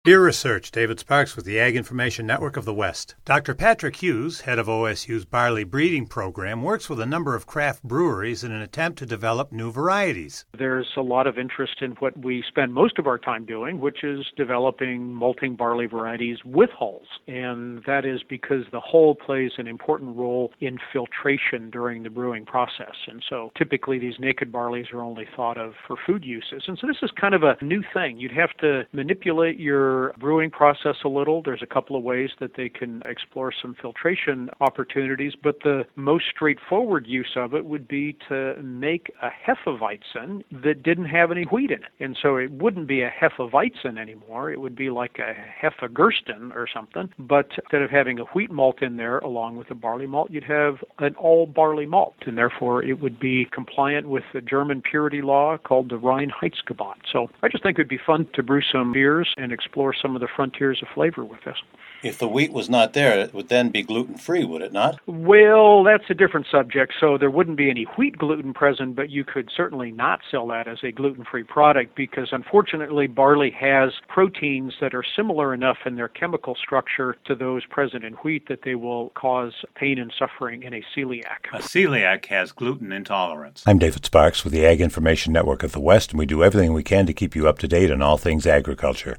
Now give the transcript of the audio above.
Beer Research, David Sparks with the Ag Information Network of the West. Dr. Patrick Hughes, head of OSU's barley breeding program, works with a number of craft breweries in an attempt to develop new varieties. There's a lot of interest in what we spend most of our time doing, which is developing malting barley varieties with hulls. And that is because the hull plays an important role in filtration during the brewing process. And so typically these naked barleys are only thought of for food uses. And so this is kind of a new thing. You'd have to manipulate your brewing process a little. There's a couple of ways that they can explore some filtration opportunities, but the most straightforward use of it would be to make a Hefeweizen that didn't have any wheat in it. And so it wouldn't be a Hefeweizen anymore. It would be like a Hefegersten or something, but instead of having a wheat malt in there along with a barley malt, you'd have an all barley malt, and therefore it would be compliant with the German purity law called the Reinheitsgebot. So I just think it would be fun to brew some beers and explore some of the frontiers of flavor with this. If the wheat was not there, it would then be gluten-free, would it not? Well, that's a different subject. So there wouldn't be any wheat gluten present, but you could certainly not sell that as a gluten-free product because, unfortunately, barley has proteins that are similar enough in their chemical structure to those present in wheat that they will cause pain and suffering in a celiac. A celiac has gluten intolerance. I'm David Sparks with the Ag Information Network of the West, and we do everything we can to keep you up to date on all things agriculture.